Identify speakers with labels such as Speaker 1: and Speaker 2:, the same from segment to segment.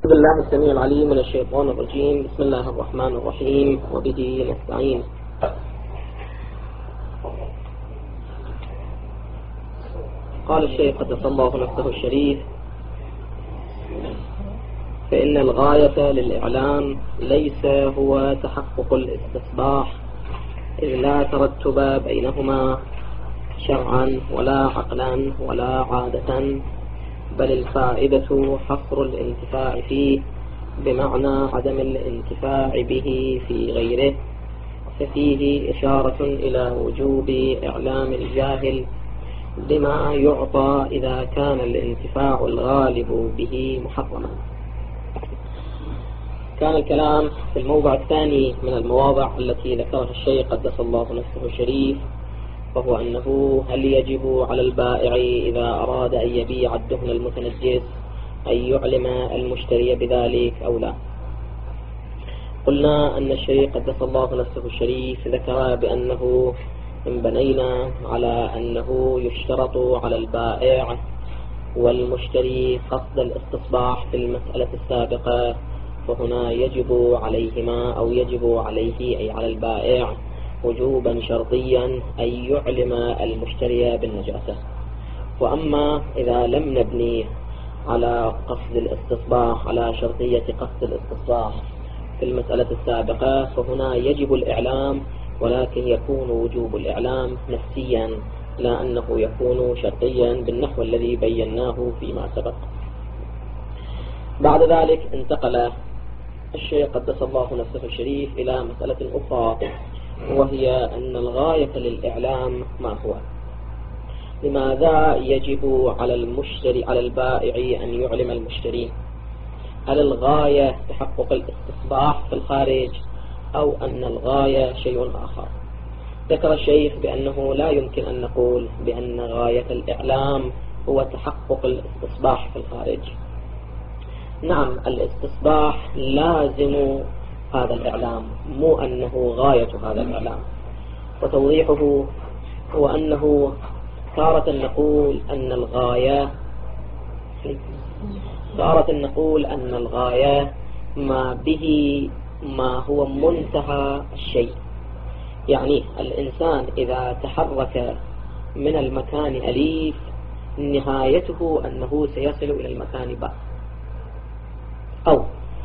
Speaker 1: أعوذ بالله السميع العليم من الشيطان الرجيم. بسم الله الرحمن الرحيم وبه نستعين. قال الشيخ قدس الله نفسه الشريف: فإن الغاية للإعلام ليس هو تحقق الاستصباح، إذ لا ترتب بينهما شرعا ولا عقلا ولا عادة، بل الفائدة حصر الانتفاع فيه بمعنى عدم الانتفاع به في غيره، ففيه إشارة إلى وجوب إعلام الجاهل بما يعطى إذا كان الانتفاع الغالب به محرما. كان الكلام في الموضع الثاني من المواضع التي ذكرها الشيخ قدس الله نفسه الشريف، وهو أنه هل يجب على البائع إذا أراد أن يبيع الدهن المتنجس أن يعلم المشتري بذلك أو لا. قلنا أن الشيخ قدس الله نفسه الشريف ذكر بأنه إن بنينا على أنه يشترط على البائع والمشتري قصد الاستصباح في المسألة السابقة، فهنا يجب عليهما أو يجب عليه أي على البائع وجوبا شرطيا أن يعلم المشتري بالنجاسة. وأما إذا لم نبني على قصد الاستصباح على شرطية قصد الاستصباح في المسألة السابقة، فهنا يجب الإعلام، ولكن يكون وجوب الإعلام نفسيا لا أنه يكون شرطيا بالنحو الذي بيناه فيما سبق. بعد ذلك انتقل الشيخ قدس الله نفسه الشريف إلى مسألة أخرى، وهي أن الغاية للإعلام ما هو؟ لماذا يجب على المشتري على البائع أن يعلم المشتري؟ هل الغاية تحقق الاستصباح في الخارج أو أن الغاية شيء آخر؟ ذكر الشيخ بأنه لا يمكن أن نقول بأن غاية الإعلام هو تحقق الاستصباح في الخارج. نعم، الاستصباح لازم هذا الإعلام، مو أنه غاية هذا الإعلام. وتوضيحه هو أنه تارة نقول أن الغاية ما به ما هو منتهى الشيء. يعني الإنسان إذا تحرك من المكان أليف نهايته أنه سيصل إلى المكان باء، أو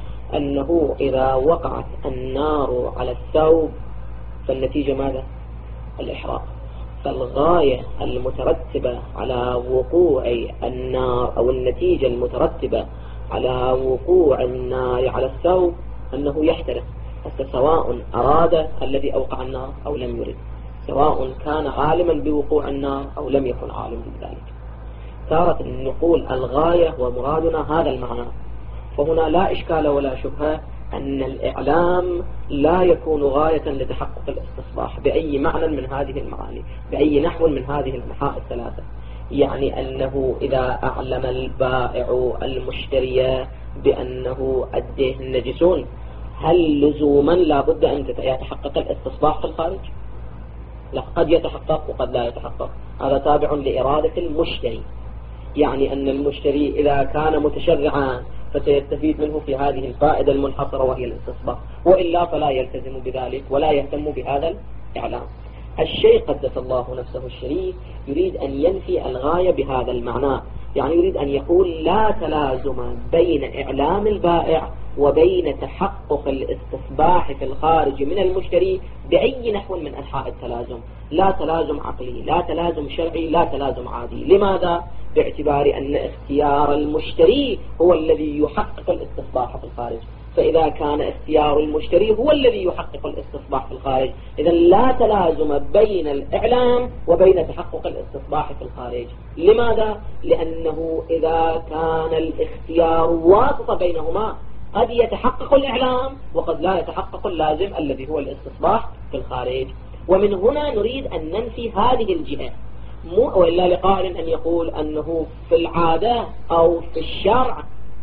Speaker 1: أنه إذا وقعت النار على الثوب فالنتيجة ماذا؟ الإحراق. فالغاية المترتبة على وقوع النار أو النتيجة المترتبة على وقوع النار على الثوب أنه يحترق، سواء أراد الذي أوقع النار أو لم يرد، سواء كان عالما بوقوع النار أو لم يكن عالما بذلك. تارة نقول الغاية ومرادنا هذا المعنى، فهنا لا إشكال ولا شبهة أن الإعلام لا يكون غاية لتحقق الاستصباح بأي معنى من هذه المعاني، بأي نحو من هذه النحاء الثلاثة. يعني أنه إذا أعلم البائع المشتري بأنه الدهن نجسون، هل لزوما لا بد أن يتحقق الاستصباح في الخارج؟ لا، قد يتحقق وقد لا يتحقق، هذا تابع لإرادة المشتري. يعني أن المشتري إذا كان متشرعا فسيستفيد منه في هذه الفائدة المنحصرة وهي الاستصباح، وإلا فلا يلتزم بذلك ولا يهتم بهذا الإعلام. الشيخ قدس الله نفسه الشريف يريد أن ينفي الغاية بهذا المعنى، يعني يريد أن يقول لا تلازم بين إعلام البائع وبين تحقق الاستصباح في الخارج من المشتري بأي نحو من أنحاء التلازم. لا تلازم عقلي، لا تلازم شرعي، لا تلازم عادي. لماذا؟ باعتبار أن اختيار المشتري هو الذي يحقق الاستصباح في الخارج. فإذا كان اختيار المشتري هو الذي يحقق الاستصباح في الخارج، إذا لا تلازم بين الإعلام وبين تحقق الاستصباح في الخارج. لماذا؟ لأنه إذا كان الاختيار واسطة بينهما قد يتحقق الإعلام وقد لا يتحقق اللازم الذي هو الاستصباح في الخارج. ومن هنا نريد أن ننفي هذه الجهة، وإلا لقائل أن يقول أنه في العادة أو في الشرع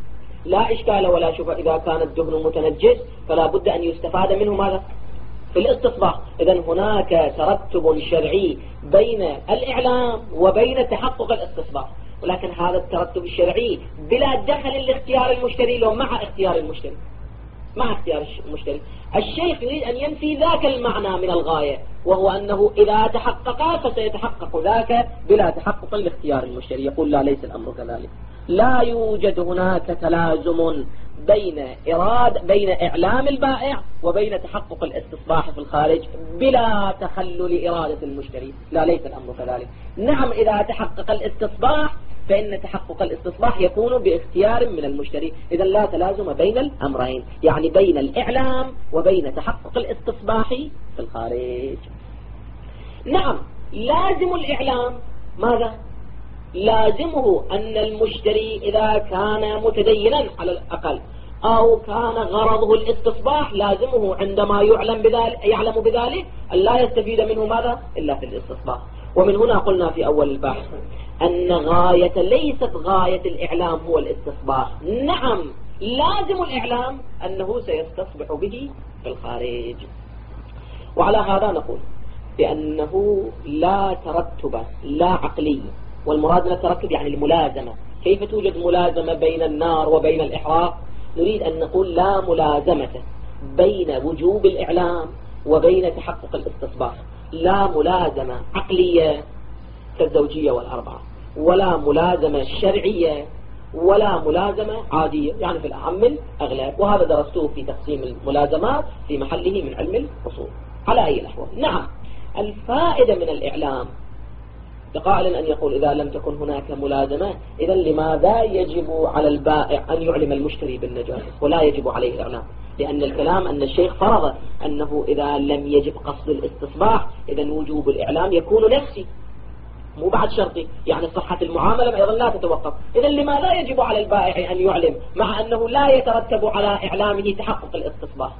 Speaker 1: لا إشكال ولا شبهة إذا كان الدهن متنجس فلا بد أن يستفاد منه ماذا؟ في الاستصباح. إذن هناك ترتب شرعي بين الإعلام وبين تحقق الاستصباح. ولكن هذا الترتب الشرعي بلا دخل لاختيار المشتري لو مع اختيار المشتري، مع اختيار المشتري. الشيخ يريد أن ينفي ذاك المعنى من الغاية، وهو أنه إذا تحقق فسيتحقق ذاك بلا تحقق لاختيار المشتري. يقول لا، ليس الأمر كذلك. لا يوجد هناك تلازم بين إعلام البائع وبين تحقق الاستصباح في الخارج بلا تخلل إرادة المشتري. لا، ليس الأمر كذلك. نعم، إذا تحقق الاستصباح فإن تحقق الاستصباح يكون باختيار من المشتري. إذا لا تلازم بين الأمرين، يعني بين الإعلام وبين تحقق الاستصباح في الخارج. نعم، لازم الإعلام ماذا؟ لازمه أن المشتري إذا كان متدينا على الأقل أو كان غرضه الاستصباح، لازمه عندما يعلم بذلك أن لا يستفيد منه ماذا؟ إلا في الاستصباح. ومن هنا قلنا في أول البحث أن ليست غاية الإعلام هو الاستصباح. نعم، لازم الإعلام أنه سيستصبح به في الخارج. وعلى هذا نقول بأنه لا ترتب لا عقلي، والمراد من الترتب يعني الملازمة. كيف توجد ملازمة بين النار وبين الإحراق؟ نريد أن نقول لا ملازمة بين وجوب الإعلام وبين تحقق الاستصباح. لا ملازمة عقلية كالزوجية والأربعة، ولا ملازمة شرعية، ولا ملازمة عادية يعني في الأعم الأغلب. وهذا درستوه في تقسيم الملازمات في محله من علم الأصول. على أي الأحوال، نعم، الفائدة من الإعلام لقائل أن يقول إذا لم تكن هناك ملازمة، إذا لماذا يجب على البائع أن يعلم المشتري بالنجاسة ولا يجب عليه الإعلام؟ لأن الكلام أن الشيخ فرض أنه إذا لم يجب قصد الاستصباح إذا وجوب الإعلام يكون نفسي مو بعد شرطي، يعني صحة المعاملة أيضا لا تتوقف. إذا لماذا يجب على البائع أن يعلم مع أنه لا يترتب على إعلامه تحقق الاستصباح؟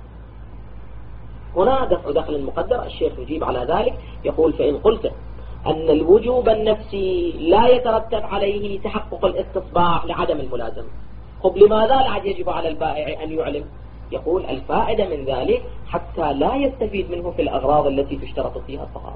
Speaker 1: هنا دخل المقدر. الشيخ يجيب على ذلك يقول فإن قلت أن الوجوب النفسي لا يترتب عليه تحقق الاستصباح لعدم الملازمة، طب لماذا لا يجب على البائع أن يعلم؟ يقول الفائدة من ذلك حتى لا يستفيد منه في الأغراض التي تشترط فيها الطهارة.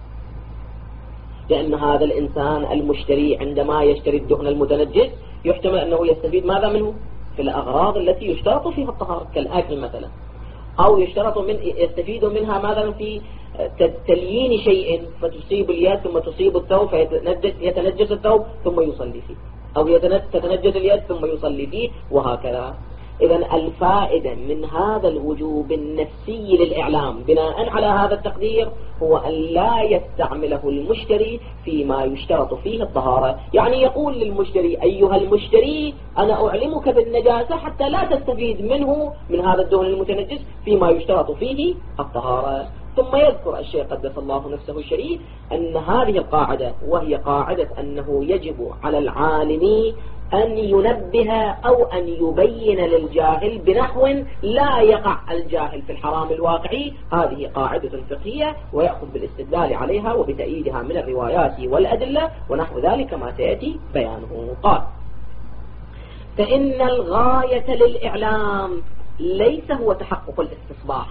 Speaker 1: لأن هذا الإنسان المشتري عندما يشتري الدهن المتنجس يحتمل أنه يستفيد ماذا منه؟ في الأغراض التي يشترط فيها الطهارة كالأكل مثلا، أو يستفيد منها مثلا في تليين شيء فتصيب اليد ثم تصيب الثوب فيتنجس الثوب ثم يصلي فيه، أو تتنجس اليد ثم يصلي فيه، وهكذا. إذن الفائدة من هذا الوجوب النفسي للإعلام بناء على هذا التقدير هو أن لا يستعمله المشتري فيما يشترط فيه الطهارة. يعني يقول للمشتري أيها المشتري أنا أعلمك بالنجاسة حتى لا تستفيد منه من هذا الدهن المتنجس فيما يشترط فيه الطهارة. ثم يذكر الشيخ قدس الله نفسه الشريف أن هذه القاعدة وهي قاعدة أنه يجب على العالم أن ينبه أو أن يبين للجاهل بنحو لا يقع الجاهل في الحرام الواقعي. هذه قاعدة فقهية ويأخذ بالاستدلال عليها وبتأييدها من الروايات والأدلة ونحو ذلك ما سيأتي بيانه. قال فإن الغاية للإعلام ليس هو تحقق الاستصباح.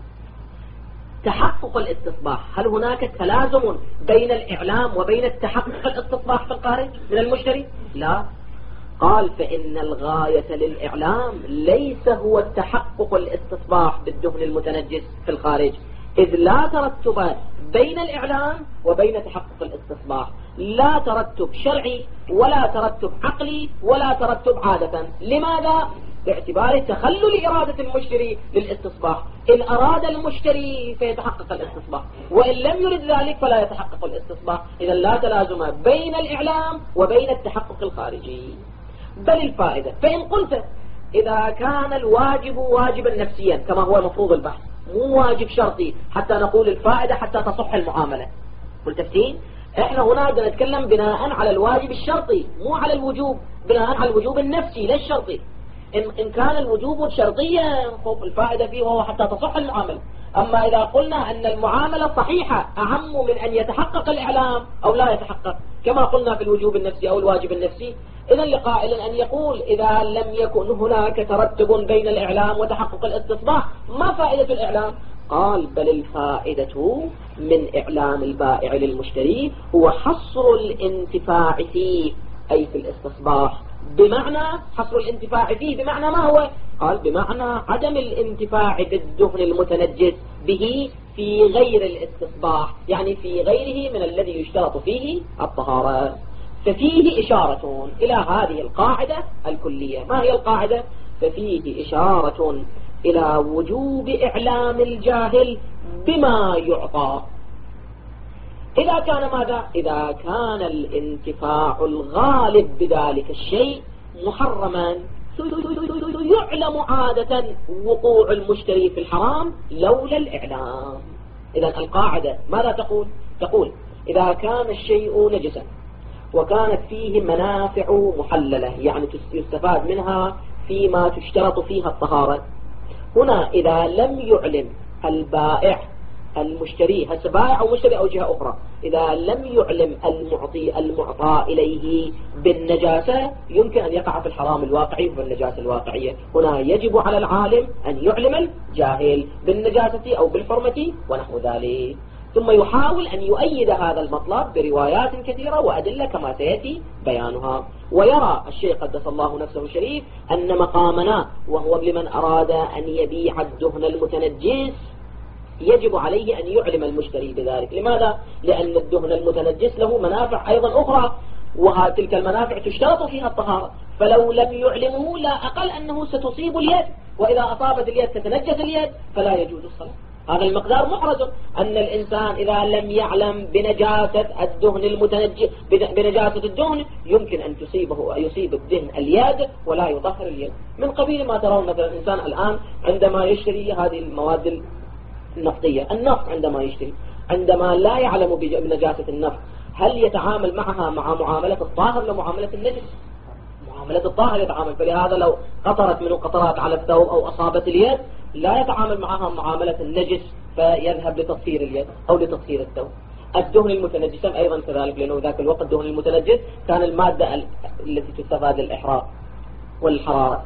Speaker 1: تحقق الاستصباح، هل هناك تلازم بين الإعلام وبين التحقق الاستصباح في الخارج من المشتري؟ لا. قال فإن الغاية للإعلام ليس هو التحقق الاستصباح بالدهن المتنجس في الخارج، إذ لا ترتب بين الإعلام وبين تحقق الاستصباح، لا ترتب شرعي ولا ترتب عقلي ولا ترتب عادة. لماذا؟ باعتبار تخلل إرادة المشتري للاستصباح. إن أراد المشتري فيتحقق الاستصباح، وإن لم يرد ذلك فلا يتحقق الاستصباح. إذا لا تلازم بين الإعلام وبين التحقق الخارجي. بل الفائدة فإن قلت إذا كان الواجب واجبا نفسيا كما هو مفروض البحث مو واجب شرطي حتى نقول الفائدة حتى تصح المعاملة، قلت تفتين احنا هنا نتكلم بناء على الواجب الشرطي مو على الوجوب، بناء على الوجوب النفسي لا الشرطي. إن كان الوجوب شرطيا الفائدة فيه وهو حتى تصح المعاملة. أما إذا قلنا أن المعاملة صحيحة أهم من أن يتحقق الإعلام أو لا يتحقق كما قلنا في الوجوب النفسي أو الواجب النفسي، إذا لقائل أن يقول إذا لم يكن هناك ترتب بين الإعلام وتحقق الاستصباح ما فائدة الإعلام؟ قال بل الفائدة من إعلام البائع للمشتري هو حصر الانتفاع فيه أي في الاستصباح، بمعنى حصر الانتفاع فيه، بمعنى ما هو؟ قال بمعنى عدم الانتفاع بالدهن المتنجس به في غير الاستصباح، يعني في غيره من الذي يشترط فيه الطهارة. ففيه إشارة إلى هذه القاعدة الكلية. ما هي القاعدة؟ ففيه إشارة إلى وجوب إعلام الجاهل بما يعطى إذا كان ماذا؟ إذا كان الانتفاع الغالب بذلك الشيء محرما، يعلم عادة وقوع المشتري في الحرام لولا الإعلام. إذا القاعدة ماذا تقول؟ إذا كان الشيء نجسا وكانت فيه منافع محللة، يعني يستفاد منها فيما تشترط فيها الطهارة، هنا إذا لم يعلم البائع المشتري، هسه بائع أو مشتري أو جهة أخرى، إذا لم يعلم المعطى إليه بالنجاسة يمكن أن يقع في الحرام الواقعي وفي النجاسة الواقعية. هنا يجب على العالم أن يعلم الجاهل بالنجاسة أو بالحرمة ونحو ذلك، ثم يحاول أن يؤيد هذا المطلب بروايات كثيرة وأدلة كما سيأتي بيانها. ويرى الشيخ قدس الله نفسه الشريف أن مقامنا وهو لمن أراد أن يبيع الدهن المتنجس يجب عليه أن يعلم المشتري بذلك. لماذا؟ لأن الدهن المتنجس له منافع أيضا أخرى، وتلك المنافع تشترط فيها الطهارة، فلو لم يعلمه لا أقل أنه ستصيب اليد، وإذا أصابت اليد تتنجس اليد فلا يجوز الصلاة. هذا المقدار محرز، أن الإنسان إذا لم يعلم بنجاسة الدهن المتنجس، بنجاسة الدهن، يمكن أن يصيب الدهن اليد ولا يطهر اليد. من قبيل ما ترون مثلا الإنسان الآن عندما يشتري هذه المواد النفطية، النفط عندما يشتري، عندما لا يعلم بنجاسة النفط، هل يتعامل معها مع معاملة الطاهر لمعاملة النجس؟ معاملة الطاهر يتعامل. فلهذا لو قطرت منه قطرات على الثوب أو أصابت اليد لا يتعامل معها معاملة النجس فيذهب لتطهير اليد أو لتطهير الثوب. الدهن المتنجس أيضا كذلك، لأنه ذاك الوقت الدهن المتنجس كان المادة التي تستفاد للإحراق والحرارة.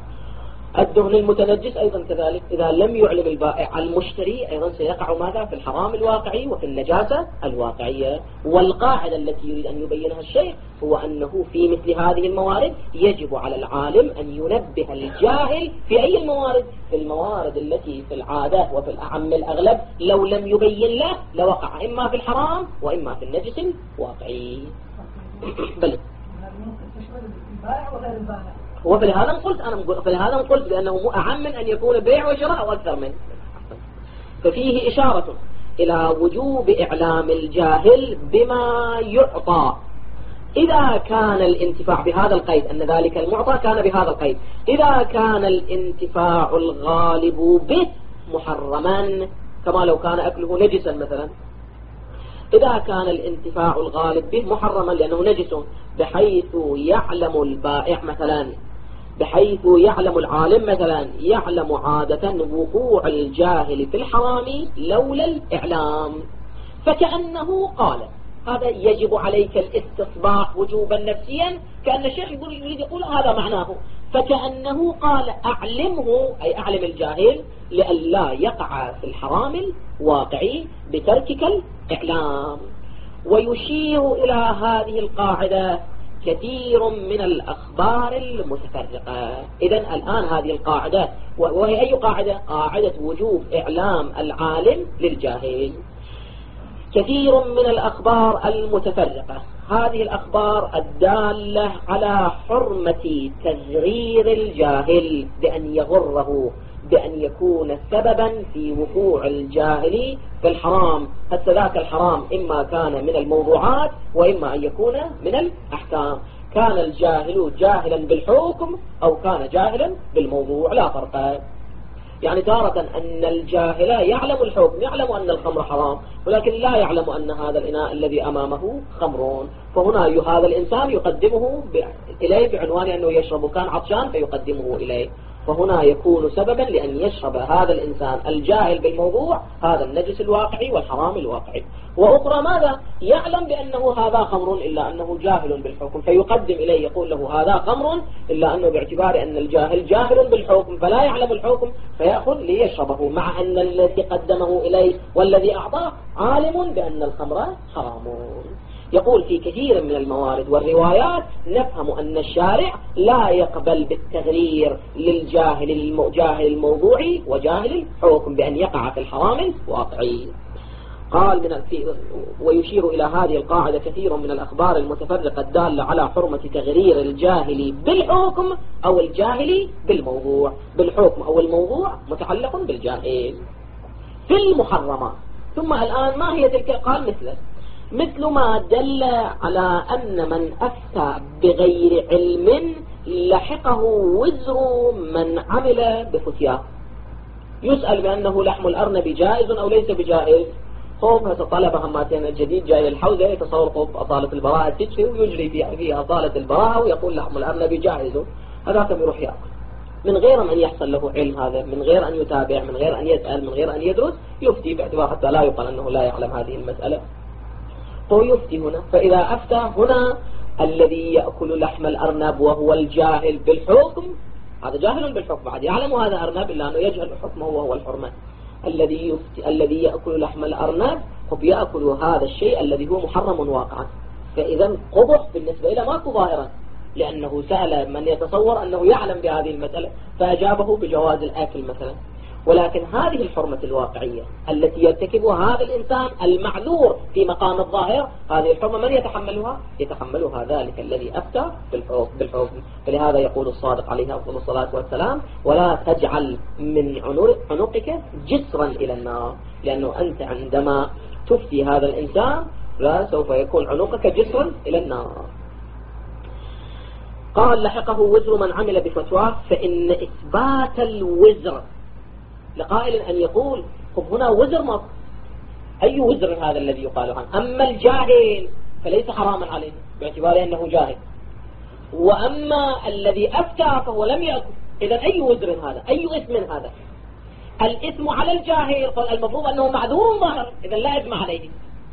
Speaker 1: الدهن المتنجس أيضا كذلك إذا لم يعلم البائع المشتري أيضا سيقع ماذا؟ في الحرام الواقعي وفي النجاسة الواقعية. والقاعدة التي يريد أن يبينها الشيخ هو أنه في مثل هذه الموارد يجب على العالم أن ينبه الجاهل في أي الموارد؟ في الموارد التي في العادة وفي الأعم الأغلب لو لم يبين له لوقع إما في الحرام وإما في النجس الواقعي. بل وفلهذا قلت بأنه أعم من أن يكون بيع وشراء أو أكثر منه. ففيه إشارة إلى وجوب إعلام الجاهل بما يعطى إذا كان الانتفاع بهذا القيد، أن ذلك المعطى كان بهذا القيد، إذا كان الانتفاع الغالب به محرما، كما لو كان أكله نجسا مثلا. إذا كان الانتفاع الغالب به محرما لأنه نجس، بحيث يعلم البائع مثلا، بحيث يعلم العالم مثلا، يعلم عادة وقوع الجاهل في الحرام لولا الإعلام، فكأنه قال هذا يجب عليك الاستصباح وجوبا نفسيا، كأن الشيخ يريد يقول هذا معناه، فكأنه قال أعلمه، أي أعلم الجاهل لئلا يقع في الحرام الواقعي بتركك الإعلام. ويشير إلى هذه القاعدة كثير من الأخبار المتفرقة. إذن الآن هذه القاعدة، وهي أي قاعدة؟ قاعدة وجوب إعلام العالم للجاهل. كثير من الأخبار المتفرقة، هذه الأخبار الدالة على حرمة تغرير الجاهل بأن يغره، بأن يكون سببا في وقوع الجاهل في الحرام. حتى ذاك الحرام إما كان من الموضوعات وإما أن يكون من الأحكام. كان الجاهل جاهلا بالحكم أو كان جاهلا بالموضوع، لا فرق. يعني تارة أن الجاهل يعلم الحكم، يعلم أن الخمر حرام، ولكن لا يعلم أن هذا الإناء الذي أمامه خمر، فهنا هذا الإنسان يقدمه إليه بعنوان أنه يشرب، كان عطشان فيقدمه إليه، فهنا يكون سببا لأن يشرب هذا الإنسان الجاهل بالموضوع هذا النجس الواقعي والحرام الواقعي. وأخرى ماذا؟ يعلم بأنه هذا خمر إلا أنه جاهل بالحكم، فيقدم إليه يقول له هذا خمر، إلا أنه باعتبار أن الجاهل جاهل بالحكم فلا يعلم الحكم فيأخذ ليشربه، مع أن الذي قدمه إليه والذي أعطاه عالم بأن الخمر حرام. يقول في كثير من الموارد والروايات نفهم أن الشارع لا يقبل بالتغرير للجاهل الموضوعي وجاهل الحكم بأن يقع في الحرام الواقعي. قال ويشير إلى هذه القاعدة كثير من الأخبار المتفرقة الدالة على حرمة تغرير الجاهل بالحكم أو الجاهل بالموضوع. بالحكم أو الموضوع متعلق بالجاهل في المحرمات. ثم الآن ما هي تلك؟ قال مثل ما دل على أن من أفتى بغير علم لحقه وزر من عمل بفتياه. يسأل بأنه لحم الأرنب جائز أو ليس بجائز. خوف طلبة هماتين الجديد جاي الحوزة يتصور خوف أطالة البراءة تجري ويجري فيها أطالة البراءة ويقول لحم الأرنب جائز، هذاك يروح يأكل من غير أن يحصل له علم، هذا من غير أن يتابع، من غير أن يسأل، من غير أن يدرس، يفتي باعتبار حتى لا يقال أنه لا يعلم هذه المسألة. هو يفتي هنا. فإذا أفتى هنا الذي يأكل لحم الأرنب وهو الجاهل بالحكم، هذا جاهل بالحكم بعد يعلم هذا أرنب إلا أنه يجهل حكمه وهو الحرمة. الذي يأكل لحم الأرنب هو يأكل هذا الشيء الذي هو محرم واقعا، فإذا قبح بالنسبة إلى ماكو ظاهرا، لأنه سأل من يتصور أنه يعلم بهذه المسألة فأجابه بجواز الأكل مثلا. ولكن هذه الحرمة الواقعية التي يرتكبها هذا الإنسان المعذور في مقام الظاهر، هذه الحرمة من يتحملها؟ يتحملها ذلك الذي أفتى بالحكم. فلهذا يقول الصادق عليه أفضل الصلاة والسلام: ولا تجعل من عنقك جسرا إلى النار، لأنه أنت عندما تفتي هذا الإنسان لا سوف يكون عنقك جسرا إلى النار. قال: لحقه وزر من عمل بفتواه، فإن إثبات الوزر لقائل أن يقول: طب هنا وزر ما أي وزر هذا الذي يقال عنه؟ أما الجاهل فليس حراما عليه باعتباره أنه جاهل، وأما الذي أفتى فهو لم يأكل. إذا أي وزر هذا؟ أي إثم هذا؟ الإثم على الجاهل، قال المفروض أنه معذور ظاهر، إذا لا إثم عليه.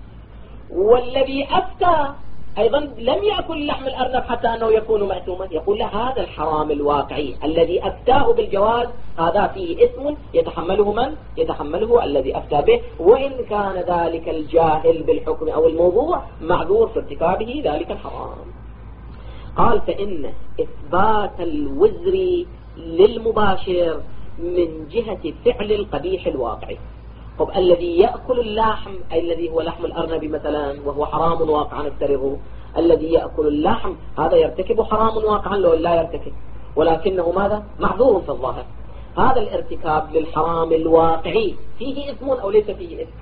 Speaker 1: والذي أفتى أيضا لم يأكل لحم الأرنب حتى أنه يكون مأثوما، يقول له هذا الحرام الواقعي الذي أفتاه بالجواز هذا فيه إثم يتحمله من؟ يتحمله الذي أفتى به، وإن كان ذلك الجاهل بالحكم أو الموضوع معذور في ارتكابه ذلك الحرام. قال: فإن إثبات الوزر للمباشر من جهة فعل القبيح الواقعي. طب الذي يأكل اللحم أي الذي هو لحم الأرنب مثلا وهو حرام واقعا افترضه، الذي يأكل اللحم هذا يرتكب حرام واقعا لو لا يرتكب، ولكنه ماذا؟ معذور في الظاهر. هذا الارتكاب للحرام الواقعي فيه إثم أو ليس فيه إثم؟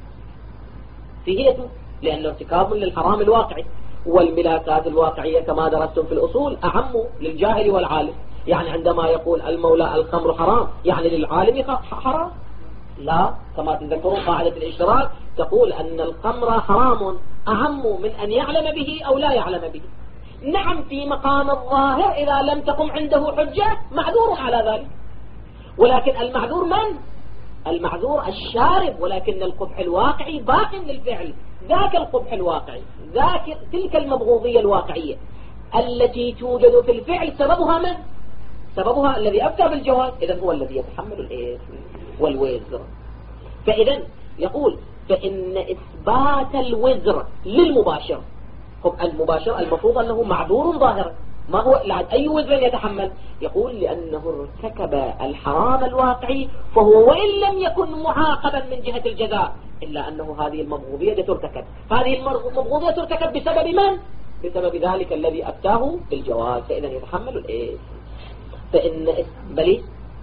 Speaker 1: فيه إثم، لأنه ارتكاب للحرام الواقعي. والملاكات الواقعية كما درستم في الأصول أعم للجاهل والعالم. يعني عندما يقول المولى الخمر حرام يعني للعالم حرام؟ لا، كما تذكرون قاعدة الاشتراك تقول أن الخمر حرام أعم من أن يعلم به أو لا يعلم به. نعم في مقام الظاهر إذا لم تقم عنده حجة معذور على ذلك، ولكن المعذور من؟ المعذور الشارب، ولكن القبح الواقعي باق للفعل. ذاك القبح الواقعي، ذاك تلك المبغوضية الواقعية التي توجد في الفعل سببها من؟ سببها الذي أفتى بالجواز، إذن هو الذي يتحمل الإثم والوزر. فإذا يقول: فإن إثبات الوزر للمباشر. طب المباشر المفروض أنه معذور ظاهرا، ما هو لعد أي وزر يتحمل؟ يقول: لأنه ارتكب الحرام الواقعي فهو وإن لم يكن معاقبا من جهة الجزاء إلا أنه هذه المبغوضية ترتكب. هذه المبغوضية ترتكب بسبب من؟ بسبب ذلك الذي أفتاه بالجواز، فإذا يتحمل الإثم. فإن بلي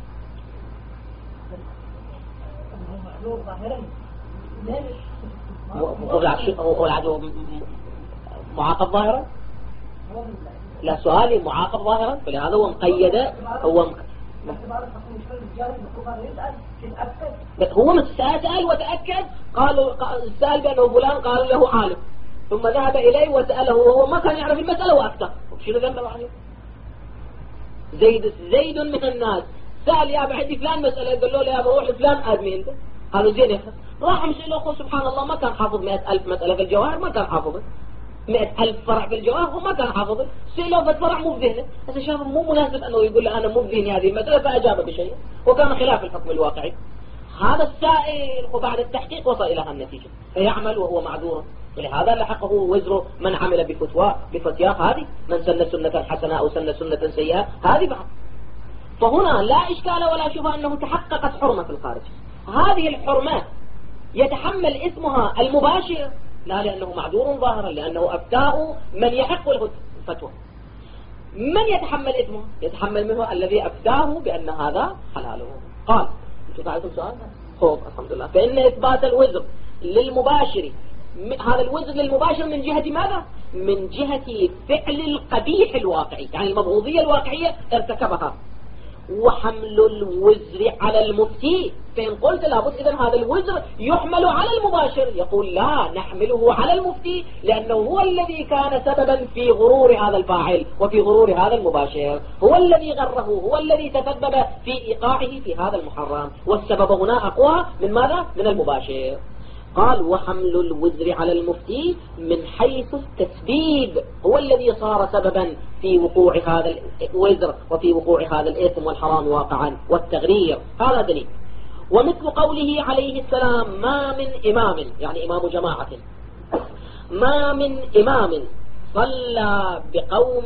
Speaker 1: العدو معاقب ظاهرا؟ لا، سؤالي معاقب ظاهرا، فلهذا هو مقيدة. هو سأل وتأكد، قالوا سأل بأنه فلان، قالوا له عالم، ثم ذهب إليه وسأله وهو ما كان يعرف المسألة وأفتى. شنو ذنبه عليه؟ زيد من الناس سأل يا بعدي فلان مسألة، قال له يا بروح لفلان آدمي انت، قالوا زين يا أخي، راح مشي له أخوه سبحان الله ما كان حافظ 100,000 مسألة في الجواهر، ما كان حافظه 100,000 فرع في الجواهر وما كان حافظه، سئله في الفرع مو بذهنه. هذا شاف مو مناسب أنه يقول له أنا مو بذهني هذه المسألة، فأجاب بشيء وكان خلاف الحكم الواقعي. هذا السائل وبعد التحقيق وصل إلى هالنتيجة، فيعمل وهو معذور. ولهذا لحقه وزر من عمل بفتياه هذه، من سن سنة حسنة أو سن سنة سيئة هذه بعد. فهنا لا إشكال ولا شبهة أنه تحققت حرمة في الخارج. هذه الحرمة يتحمل اسمها المباشر، لا لأنه معذور ظاهرا، لأنه أفتاه من يحق له الفتوى. من يتحمل اسمه؟ يتحمل منه الذي أفتاه بأن هذا حلاله. قال أنتم تعرفون سؤال؟ خوف الحمد لله. فإن إثبات الوزر للمباشر، هذا الوزر للمباشر من جهة ماذا؟ من جهة فعل القبيح الواقعي، يعني المبغوضية الواقعية ارتكبها. وحمل الوزر على المفتي، فإن قلت لابد إذن هذا الوزر يحمل على المباشر، يقول لا، نحمله على المفتي لأنه هو الذي كان سببا في غرور هذا الفاعل وفي غرور هذا المباشر، هو الذي غره، هو الذي تسبب في إيقاعه في هذا المحرم، والسبب هنا أقوى من ماذا؟ من المباشر. قال وحمل الوزر على المفتي من حيث التسبيب، هو الذي صار سببا في وقوع هذا الوزر وفي وقوع هذا الإثم والحرام واقعا والتغرير. هذا دليل. ومثل قوله عليه السلام ما من إمام، يعني إمام جماعة، ما من إمام صلى بقوم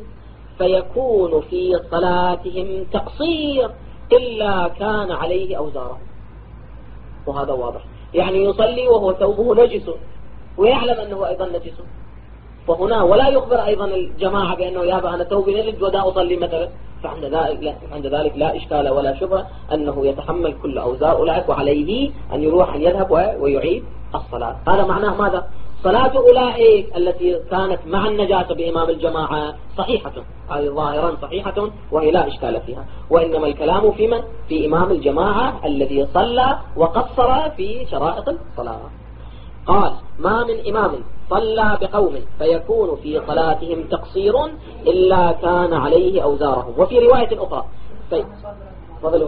Speaker 1: فيكون في صلاتهم تقصير إلا كان عليه أوزاره. وهذا واضح، يعني يصلي وهو ثوبه نجس ويعلم أنه أيضا نجس، فهنا ولا يخبر أيضا الجماعة بأنه يابا أنا ثوبي نجس ودا أصلي مثلا، فعند ذلك لا إشكال ولا شبهة أنه يتحمل كل أوزار أولئك، وعليه أن يروح أن يذهب ويعيد الصلاة. هذا معناه ماذا؟ صلاة أولئك التي كانت مع النجاسة بإمام الجماعة صحيحة، هذه ظاهرا صحيحة وهي لا إشكال فيها، وإنما الكلام في من؟ في إمام الجماعة الذي صلى وقصر في شرائط الصلاة. قال ما من إمام صلى بقوم فيكون في صلاتهم تقصير إلا كان عليه أوزارهم. وفي رواية أخرى فضلوا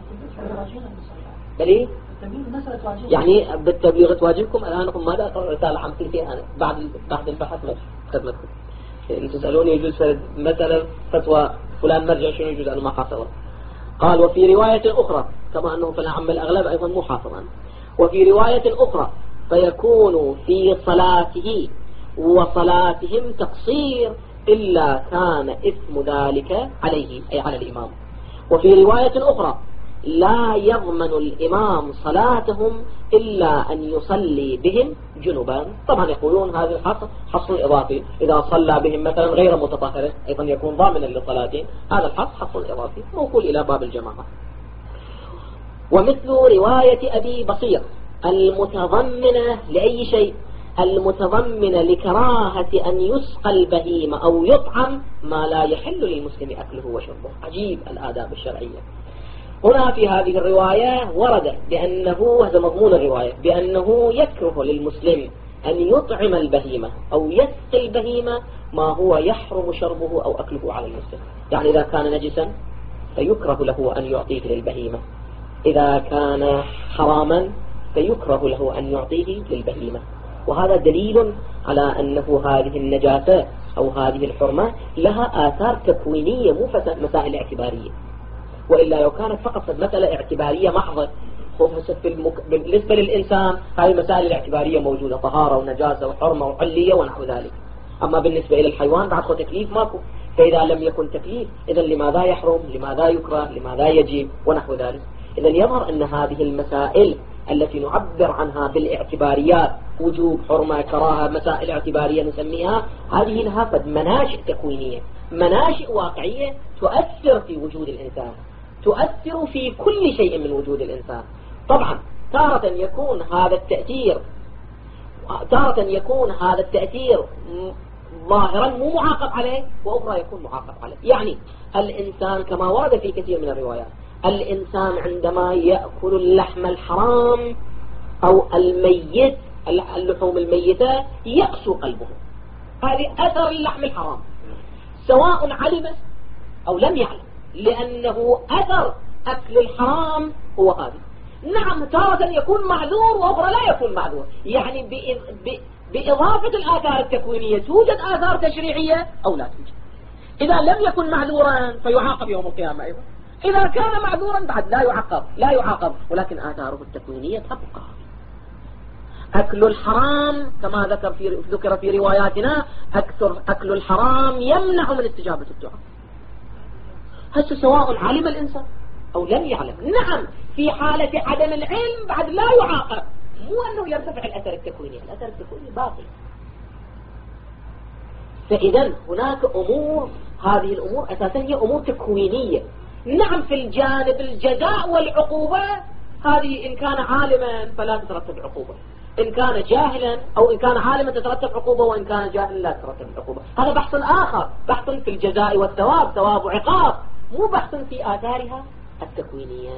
Speaker 1: بلي يعني بالتبليغ تواجهكم الآنكم ماذا رسالة حمسين فيها أنا بعد البحث خدمتكم تسألوني يجوز مثلا فتوى فلان مرجع شنو يجوز أنه ما حافظه. قال وفي رواية أخرى كما أنه فالعم الأغلب أيضا مو حافظا. وفي رواية أخرى فيكون في صلاته وصلاتهم تقصير إلا كان إثم ذلك عليه أي على الإمام. وفي رواية أخرى لا يضمن الإمام صلاتهم إلا أن يصلي بهم جنبا. طبعا يقولون هذا الحصر حصر إضافي، إذا صلى بهم مثلا غير متطهر أيضا يكون ضامنا لصلاته، هذا الحصر حصر إضافي موكول إلى باب الجماعة. ومثل رواية أبي بصير المتضمنة لأي شيء؟ المتضمنة لكراهة أن يسقى البهيمة أو يطعم ما لا يحل للمسلم أكله وشربه. عجيب الآداب الشرعية. هنا في هذه الرواية ورد بأنه، هذا مضمون الرواية، بأنه يكره للمسلم أن يطعم البهيمة أو يسقي البهيمة ما هو يحرم شربه أو أكله على المسلم. يعني إذا كان نجسا فيكره له أن يعطيه للبهيمة، إذا كان حراما فيكره له أن يعطيه للبهيمة. وهذا دليل على أنه هذه النجاسة أو هذه الحرمة لها آثار تكوينية مو مسائل اعتبارية، وإلا لو كانت فقط مسألة اعتبارية محضة بالنسبة للإنسان هذه المسائل الاعتبارية موجودة، طهارة ونجاسة وحرمة وعلية ونحو ذلك. أما بالنسبة إلى الحيوان بعد تكليف ماكو، فإذا لم يكن تكليف إذن لماذا يحرم، لماذا يكره، لماذا يجب ونحو ذلك. إذن يظهر أن هذه المسائل التي نعبر عنها بالاعتباريات، وجوب، حرمة، كراهة، مسائل اعتبارية نسميها، هذه لها قد مناشئ تكوينية، مناشئ واقعية تؤثر في وجود الإنسان، تؤثر في كل شيء من وجود الإنسان. طبعا تارة يكون هذا التأثير ظاهرا مو معاقب عليه، وأخرى يكون معاقب عليه. يعني الإنسان كما ورد في كثير من الروايات، الإنسان عندما يأكل اللحم الحرام أو الميت، اللحوم الميتة، يقسو قلبه. هذه أثر اللحم الحرام سواء علم أو لم يعلم، لأنه أثر أكل الحرام هو هذا. نعم تارة يكون معذور وأخرى لا يكون معذور، يعني بإضافة الآثار التكوينية توجد آثار تشريعية أو لا توجد. إذا لم يكن معذورا فيعاقب يوم القيامة أيضا، إذا كان معذورا بعد لا يعاقب، ولكن آثاره التكوينية تبقى. أكل الحرام كما ذكر في رواياتنا، أكل الحرام يمنع من استجابة الدعاء. هسه سواء علم الإنسان أو لم يعلم، نعم في حالة عدم العلم بعد لا يعاقب، مو أنه يرتفع الأثر التكويني، الأثر التكويني باقي. فإذا هناك أمور، هذه الأمور أساسا هي أمور تكوينية. نعم في الجانب الجزاء والعقوبة، هذه إن كان عالما فلا تترتب عقوبة، إن كان جاهلا أو إن كان عالما تترتب عقوبة، وإن كان جاهلا لا تترتب عقوبة. هذا بحث آخر، بحث في الجزاء والثواب، ثواب وعقاب، مو بحث في آثارها التكوينية.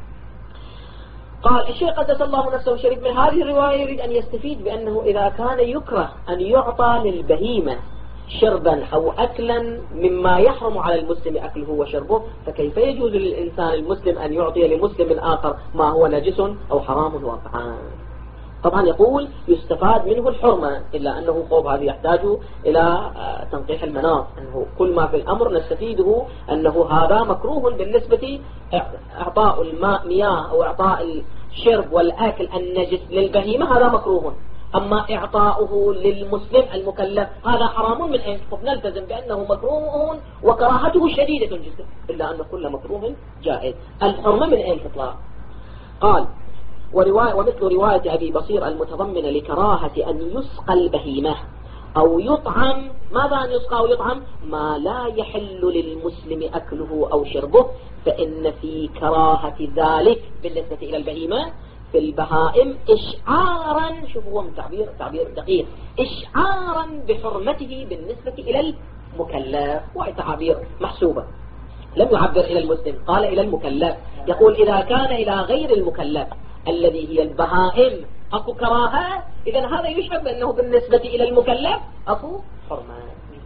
Speaker 1: قال الشيخ قدس الله نفسه الشريف من هذه الرواية يريد أن يستفيد بأنه إذا كان يكره أن يعطى للبهيمة شربا أو أكلا مما يحرم على المسلم أكله وشربه، فكيف يجوز للإنسان المسلم أن يعطي لمسلم آخر ما هو نجس أو حرام وطعام؟ طبعا يقول يستفاد منه الحرمة، إلا أنه قوب هذا يحتاج إلى تنقيح المناط، أنه كل ما في الأمر نستفيده أنه هذا مكروه بالنسبة إعطاء الماء مياه أو إعطاء الشرب والأكل النجس للبهيمة، هذا مكروه. أما إعطاؤه للمسلم المكلف هذا حرام من أين؟ نلتزم بأنه مكروه وكراهته شديدة جدا، إلا أن كل مكروه جائز. الحرمة من أين تطلع؟ قال ومثل رواية أبي بصير المتضمنة لكراهة أن يسقى البهيمة أو يطعم. ماذا أن يسقى أو يطعم؟ ما لا يحل للمسلم أكله أو شربه، فإن في كراهة ذلك بالنسبة إلى البهيمة في البهائم إشعارا، شوفوا من تعبير دقيق، إشعارا بحرمته بالنسبة إلى المكلف، وهي تعابير محسوبة. لم يعبر إلى المسلم، قال إلى المكلف. يقول إذا كان إلى غير المكلف الذي هي البهائم أكو كراهة، إذن هذا يشعر بأنه بالنسبة إلى المكلف أكو حرمة.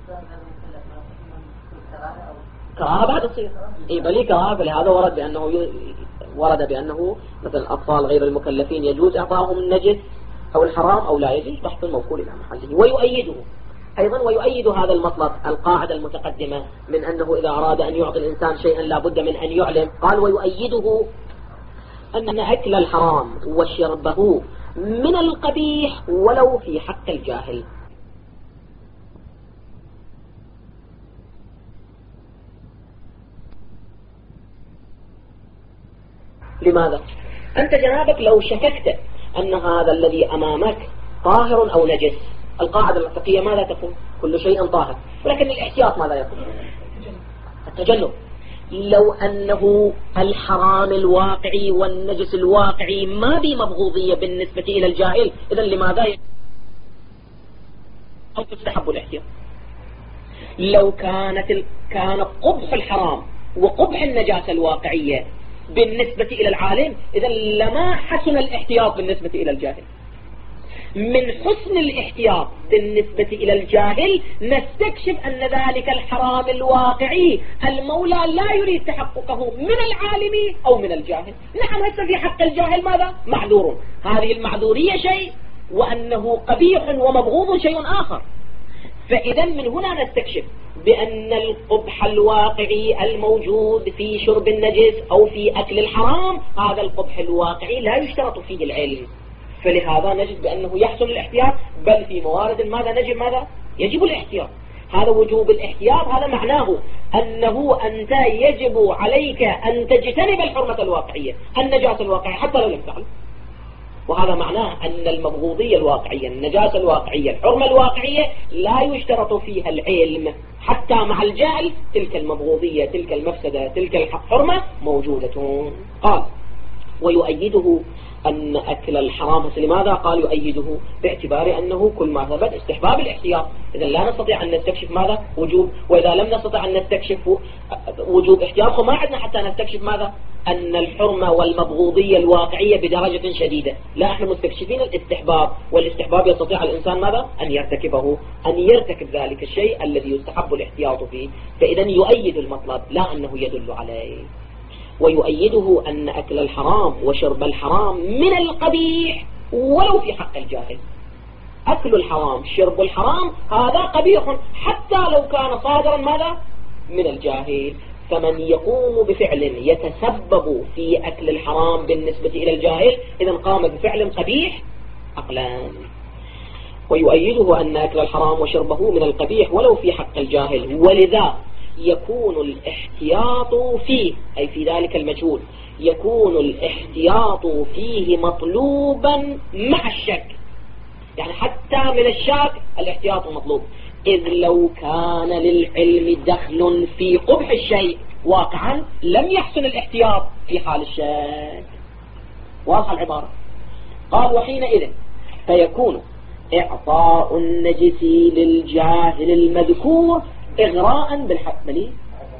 Speaker 1: كراهة بعد تصير بلي كراهة، فلهذا ورد بأنه مثلا الأطفال غير المكلفين يجوز إعطائهم النجس أو الحرام أو لا يجوز، بحث الموكول إلى محله. ويؤيده أيضا، ويؤيد هذا المطلب القاعدة المتقدمة من أنه إذا أراد أن يعطي الإنسان شيئا لا بد من أن يعلم. قال ويؤيده أن أكل الحرام وشربه من القبيح ولو في حق الجاهل. لماذا؟ أنت جنابك لو شككت أن هذا الذي أمامك طاهر أو نجس، القاعدة الفقهية ماذا تقول؟ كل شيء طاهر، ولكن الاحتياط ماذا يقول؟ التجنب. لو أنه الحرام الواقعي والنجس الواقعي ما بمبغوضية بالنسبة إلى الجاهل، إذن لماذا أو تستحب الاحتياط؟ لو كان قبح الحرام وقبح النجاسة الواقعية بالنسبة إلى العالم، إذن لما حسن الاحتياط بالنسبة إلى الجاهل. من حسن الاحتياط بالنسبة إلى الجاهل نستكشف أن ذلك الحرام الواقعي المولى لا يريد تحققه من العالم أو من الجاهل. نعم هسه في حق الجاهل ماذا؟ معذور، هذه المعذورية شيء، وأنه قبيح ومبغوض شيء آخر. فإذا من هنا نستكشف بأن القبح الواقعي الموجود في شرب النجس أو في أكل الحرام، هذا القبح الواقعي لا يشترط فيه العلم، فلهذا نجد بأنه يحسن الاحتياط، بل في موارد ماذا نجد ماذا؟ يجب الاحتياط. هذا وجوب الاحتياط، هذا معناه أنه أنت يجب عليك أن تجتنب الحرمة الواقعية، النجاسة الواقعية حتى لو لم تفعل. وهذا معناه أن المبغوضية الواقعية، النجاسة الواقعية، الحرمة الواقعية لا يشترط فيها العلم، حتى مع الجهل تلك المبغوضية، تلك المفسدة، تلك الحرمة موجودة. قال ويؤيده أن أكل الحرام. لماذا قال يؤيده؟ باعتبار أنه كل ما ثبت استحباب الاحتياط. إذا لا نستطيع أن نستكشف ماذا؟ وجوب. وإذا لم نستطيع أن نستكشف وجوب احتياط، فما عندنا حتى نستكشف ماذا؟ أن الحرمة والمبغوضية الواقعية بدرجة شديدة. لا، احنا مستكشفين الاستحباب، والاستحباب يستطيع الإنسان ماذا؟ أن يرتكبه، أن يرتكب ذلك الشيء الذي يستحب الاحتياط فيه. فإذا يؤيد المطلب لا أنه يدل عليه. ويؤيده أن أكل الحرام وشرب الحرام من القبيح ولو في حق الجاهل. أكل الحرام، شرب الحرام، هذا قبيح حتى لو كان صادرا ماذا؟ من الجاهل. فمن يقوم بفعل يتسبب في أكل الحرام بالنسبة إلى الجاهل، إذا قام بفعل قبيح عقلان. ويؤيده أن أكل الحرام وشربه من القبيح ولو في حق الجاهل، ولذا يكون الاحتياط فيه، أي في ذلك المجهول، يكون الاحتياط فيه مطلوبا مع الشك، يعني حتى من الشك الاحتياط مطلوب، إذ لو كان للعلم دخل في قبح الشيء واقعا لم يحسن الاحتياط في حال الشك. واضح العبارة؟ قال وحينئذ فيكون إعطاء النجس للجاهل المذكور إغراء بالحق. مليء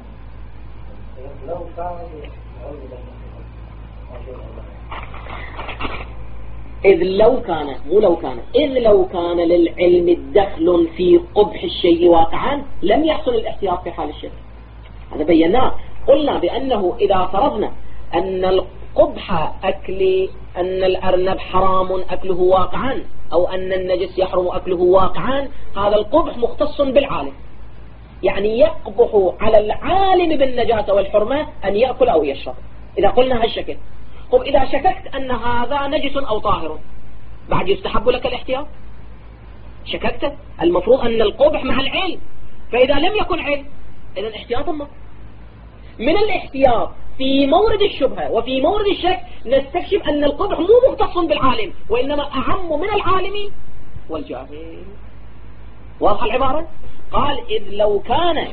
Speaker 1: إذ لو كان، مو لو كان، إذ لو كان للعلم دخل في قبح الشيء واقعا لم يحصل الاحتياط في حال الشك. هذا بيناه، قلنا بأنه إذا فرضنا أن القبح أكل، أن الأرنب حرام أكله واقعا، أو أن النجس يحرم أكله واقعا، هذا القبح مختص بالعالم، يعني يقبح على العالم بالنجاسة والحرمة أن يأكل أو يشرب. إذا قلنا هالشكل، طب إذا شككت أن هذا نجس أو طاهر بعد يستحب لك الاحتياط؟ شككت، المفروض أن القبح مع العلم، فإذا لم يكن علم إذا احتياط ما. من الاحتياط في مورد الشبهة وفي مورد الشك نستكشف أن القبح مو مختص بالعالم، وإنما أعم من العالم والجاهل. واضح العبارة؟ قال إذ لو كان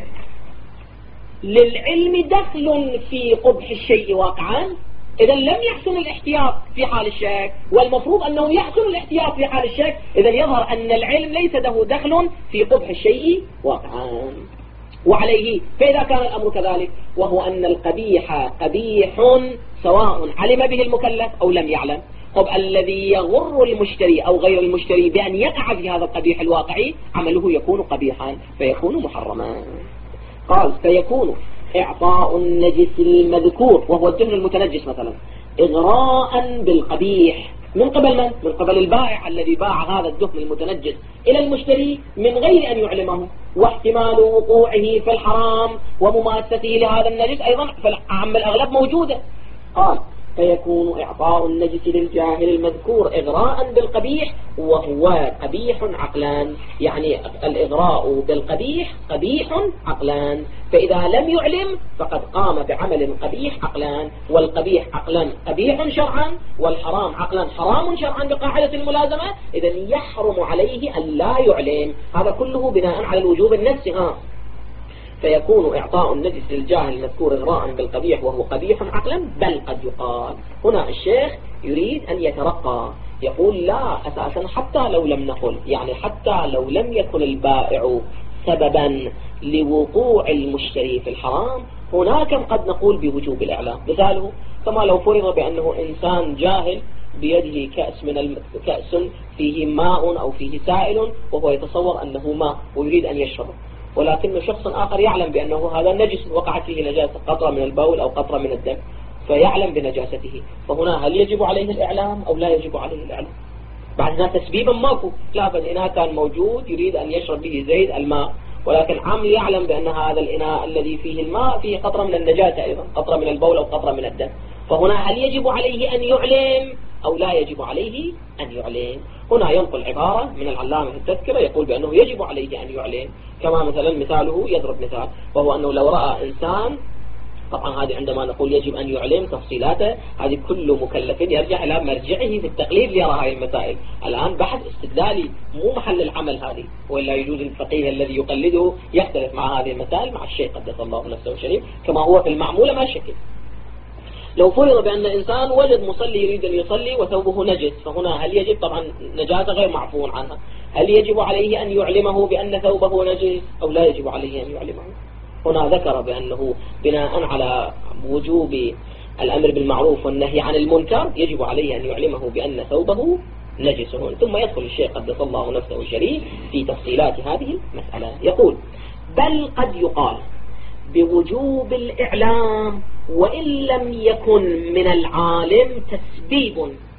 Speaker 1: للعلم دخل في قبح الشيء واقعا إذا لم يحسن الاحتياط في حال الشك، والمفروض أنه يحسن الاحتياط في حال الشك، إذا يظهر أن العلم ليس له دخل في قبح الشيء واقعا. وعليه فإذا كان الأمر كذلك، وهو أن القبيح قبيح سواء علم به المكلف أو لم يعلم، طب الذي يغر المشتري أو غير المشتري بأن يقع في هذا القبيح الواقعي عمله يكون قبيحا فيكون محرما. قال فيكون إعطاء النجس المذكور وهو الدهن المتنجس مثلا إغراء بالقبيح من قبل من؟ من قبل البائع الذي باع هذا الدهن المتنجس إلى المشتري من غير أن يعلمه، واحتمال وقوعه في الحرام ومماسته لهذا النجس أيضا في عام الأغلب موجودة. قال فيكون إعطاء النجس للجاهل المذكور إغراء بالقبيح وهو قبيح عقلان، يعني الإغراء بالقبيح قبيح عقلان، فإذا لم يعلم فقد قام بعمل قبيح عقلان، والقبيح عقلا قبيح شرعا، والحرام عقلا حرام شرعا بقاعدة الملازمة، إذا يحرم عليه أن لا يعلم. هذا كله بناء على الوجوب النفسي. فيكون إعطاء النجس للجاهل المذكور إغراء بالقبيح وهو قبيح عقلا، بل قد يقال. هنا الشيخ يريد أن يترقى، يقول لا أساسا حتى لو لم نقل، يعني حتى لو لم يكن البائع سببا لوقوع المشتري في الحرام، هناك قد نقول بوجوب الإعلام. مثاله كما لو فرض بأنه إنسان جاهل بيده كأس فيه ماء أو فيه سائل وهو يتصور أنه ماء ويريد أن يشربه، ولكن شخص آخر يعلم بأنه هذا نجس وقعت فيه نجاسة، قطرة من البول أو قطرة من الدم، فيعلم بنجاسته، فهنا هل يجب عليه الإعلام أو لا يجب عليه الإعلام؟ بعد ذلك تسبيبا ماكو، لا فالإناء كان موجود يريد أن يشرب به زيد الماء، ولكن عامل يعلم بأن هذا الإناء الذي فيه الماء فيه قطرة من النجاسة أيضا، قطرة من البول أو قطرة من الدم، فهنا هل يجب عليه أن يعلم أو لا يجب عليه أن يعلم؟ هنا ينقل عبارة من العلامة في التذكرة يقول بأنه يجب عليه أن يعلم، كما مثلا مثاله يضرب مثال، وهو أنه لو رأى إنسان، طبعا هذه عندما نقول يجب أن يعلم تفصيلاته هذه كل مكلف يرجع إلى مرجعه في التقليد ليرى هذه المسائل. الآن بحث استدلالي مو محل العمل هذه، وإلا يجوز الفقيه الذي يقلده يختلف مع هذه المسائل مع الشيخ قدس الله نفسه الشريف كما هو في المعمولة ما شكل. لو فرض بأن إنسان وجد مصلي يريد أن يصلي وثوبه نجس، فهنا هل يجب، طبعا نجاسة غير معفو عنها، هل يجب عليه أن يعلمه بأن ثوبه نجس أو لا يجب عليه أن يعلمه؟ هنا ذكر بأنه بناء على وجوب الأمر بالمعروف والنهي عن المنكر يجب عليه أن يعلمه بأن ثوبه نجس، ثم يدخل الشيخ قدس الله نفسه الشريف في تفصيلات هذه المسألة. يقول بل قد يقال بوجوب الإعلام وإن لم يكن من العالم تسبيب،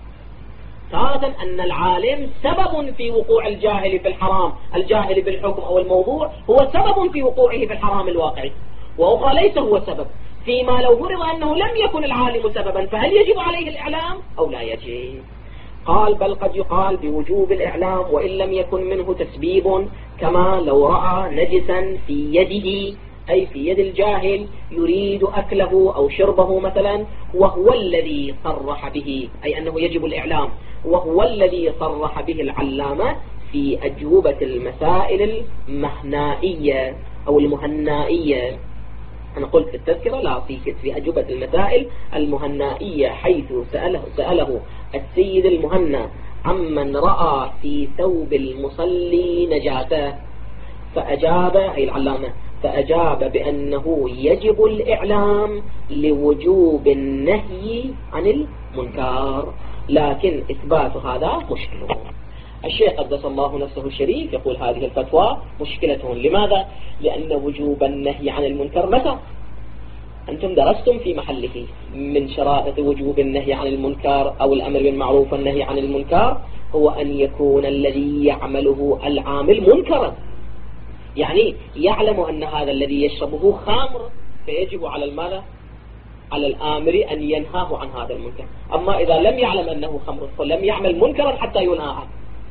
Speaker 1: تارة أن العالم سبب في وقوع الجاهل في الحرام، الجاهل بالحكم أو الموضوع هو سبب في وقوعه في الحرام الواقعي، وأخرى ليس هو سبب، فيما لو فرض أنه لم يكن العالم سببا فهل يجب عليه الإعلام أو لا يجب؟ قال بل قد يقال بوجوب الإعلام وإن لم يكن منه تسبيب، كما لو رأى نجسا في يده، أي في يد الجاهل يريد أكله أو شربه مثلا، وهو الذي صرح به، أي أنه يجب الإعلام، وهو الذي صرح به العلامة في أجوبة المسائل المهنائية أو المهنائية. أنا قلت في التذكرة لا، في أجوبة المسائل المهنائية، حيث سأله السيد المهنى عمن رأى في ثوب المصلي نجاسة، فأجاب، أي العلامة، فأجاب بأنه يجب الإعلام لوجوب النهي عن المنكر، لكن إثبات هذا مشكلة. الشيخ قدس الله نفسه الشريف يقول هذه الفتوى مشكلة. لماذا؟ لأن وجوب النهي عن المنكر متى؟ أنتم درستم في محله من شرائط وجوب النهي عن المنكر أو الأمر بالمعروف والنهي عن المنكر هو أن يكون الذي يعمله العامل منكرا، يعني يعلم أن هذا الذي يشربه خمر، فيجب على المال على الآمر أن ينهاه عن هذا المنكر. أما إذا لم يعلم أنه خمر فلم يعمل منكرا حتى ينهى عنه.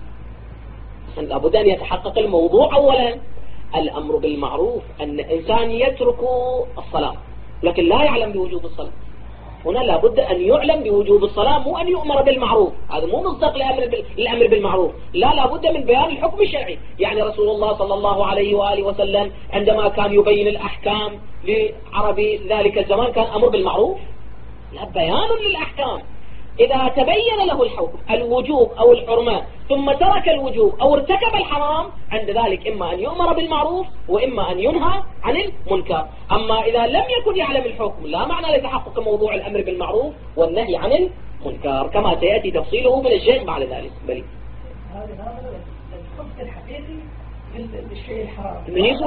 Speaker 1: لابد أن يتحقق الموضوع. أولا الأمر بالمعروف، أن إنسان يترك الصلاة لكن لا يعلم بوجوب الصلاة، هنا لابد أن يعلم بوجوب الصلاة، مو أن يؤمر بالمعروف. هذا مو مصدق للأمر بالمعروف، لا، لابد من بيان الحكم الشرعي. يعني رسول الله صلى الله عليه وآله وسلم عندما كان يبين الأحكام لعربي ذلك الزمان كان أمر بالمعروف؟ لا، بيان للأحكام. إذا تبين له الحكم الوجوب أو الحرمة ثم ترك الوجوب أو ارتكب الحرام، عند ذلك إما أن يؤمر بالمعروف وإما أن ينهى عن المنكر. أما إذا لم يكن يعلم الحكم لا معنى لتحقق موضوع الأمر بالمعروف والنهي عن المنكر، كما سيأتي تفصيله من الشيخ بعد ذلك. بلي
Speaker 2: هذا الحكم الحقيقي بالشيء الحرام.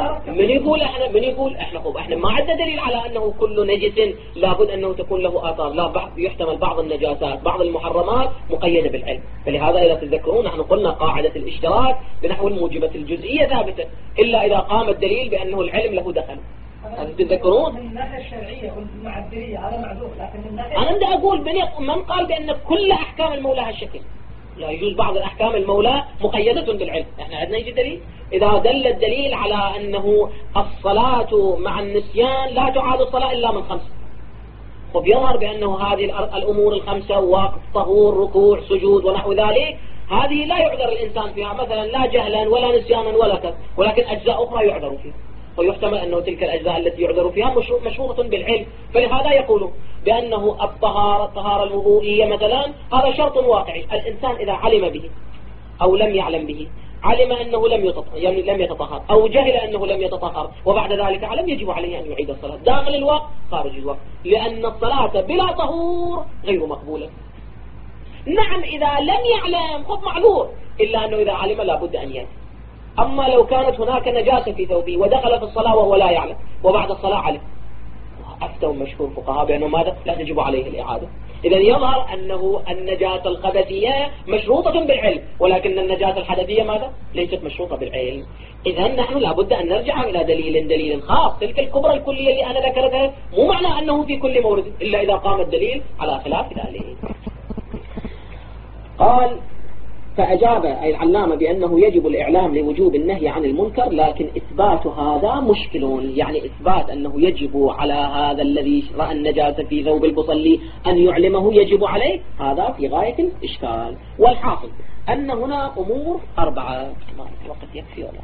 Speaker 1: من يقول احنا ما عندنا دليل على انه كل نجس لابد انه تكون له آثار، لا، يحتمل بعض النجاسات بعض المحرمات مقيدة بالعلم. فلهذا اذا تتذكرون نحن قلنا قاعدة الاشتراك بنحو الموجبة الجزئية ثابتة الا اذا قام الدليل بانه العلم له دخل. تتذكرون؟
Speaker 2: من الناحية الشرعية والمعدلية هذا معذور، لكن من الناحية
Speaker 1: انا بدي اقول من قال بان كل احكام المولى هالشكل؟ لا يجوز بعض الأحكام المولى مقيدة بالعلم. احنا عندنا يجي دليل، إذا دل الدليل على أنه الصلاة مع النسيان لا تعاد الصلاة إلا من 5، وبيظهر بأنه هذه الأمور الخمسة، وقت، طهور، ركوع، سجود ونحو ذلك، هذه لا يعذر الإنسان فيها مثلا لا جهلا ولا نسيانا ولا كذا، ولكن أجزاء أخرى يعذر فيها، ويحتمل أنه تلك الأجزاء التي يعذر فيها مشروطة بالعلم. فلهذا يقولون بأنه الطهارة الوضوئية مثلا هذا شرط واقعي، الإنسان إذا علم به أو لم يعلم به، علم أنه لم يتطهر أو جهل أنه لم يتطهر وبعد ذلك علم، يجب عليه أن يعيد الصلاة داخل الوقت خارج الوقت، لأن الصلاة بلا طهور غير مقبولة. نعم إذا لم يعلم خب معذور، إلا أنه إذا علم لابد أن يأتي. أما لو كانت هناك نجاسة في ثوبه ودخل في الصلاة وهو لا يعلم وبعد الصلاة علم، أفتوا مشهور فقهاء بأنه ماذا؟ لا تجب عليه الإعادة. إذن يظهر أنه النجاسة الخبثية مشروطة بالعلم، ولكن النجاسة الحدثية ماذا؟ ليست مشروطة بالعلم. إذن نحن لابد أن نرجع إلى دليل خاص. تلك الكبرى الكلية اللي أنا ذكرتها مو معنى أنه في كل مورد إلا إذا قام الدليل على خلاف ذلك. قال فأجاب أي العلامة بأنه يجب الإعلام لوجوب النهي عن المنكر، لكن إثبات هذا مشكل. يعني إثبات أنه يجب على هذا الذي رأى النجاسة في ثوب المصلي أن يعلمه يجب عليه، هذا في غاية الإشكال. والحاصل أن هنا أمور 4. وقت يكفي ولا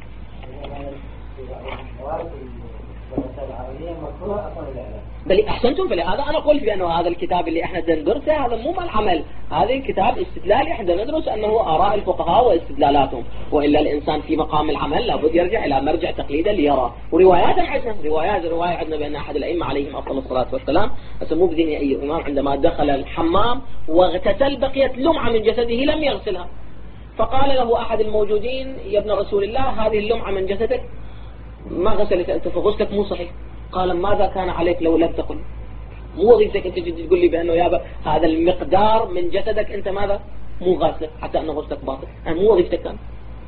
Speaker 1: بل أحسنتم. فلهذا أنا قلت بأنه هذا الكتاب اللي احنا ندرسه هذا مو مال عمل، هذا الكتاب استدلالي، احنا ندرس أنه آراء الفقهاء واستدلالاتهم، وإلا الإنسان في مقام العمل لابد يرجع إلى مرجع تقليدا ليرى. وروايات عندنا رواية عندنا بأن أحد الأئمة عليهم أفضل الصلاة والسلام مو بدين أي إمام عندما دخل الحمام واغتسل بقيت لمعة من جسده لم يغسلها، فقال له أحد الموجودين يا ابن رسول الله هذه اللمعة من جسدك ما غسلت أنت فغسلك مو صحيح. قال ماذا كان عليك لو لم تقل؟ مو وظيفتك أنت تقول لي بأنه يابا هذا المقدار من جسدك أنت ماذا مو غاسل حتى أنه غسلك باطل، مو وظيفتك كان.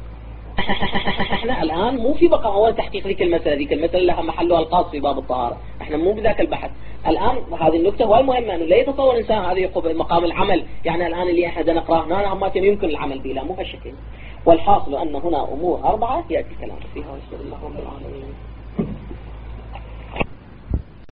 Speaker 1: احنا الآن مو في بقى أول تحقيق ذيك المسألة لها محلها الخاص في باب الطهارة، احنا مو بذاك البحث. الآن هذه النكتة هواي مهمة، أنه لا يتصور إنسان هذه يقوم مقام العمل، يعني الآن اللي احنا نقرأه هنا ما كان يمكن العمل به، لا مو هالشكل. والحاصل أن هنا أمور 4 يأتي الكلام فيها. وصلى الله رب العالمين.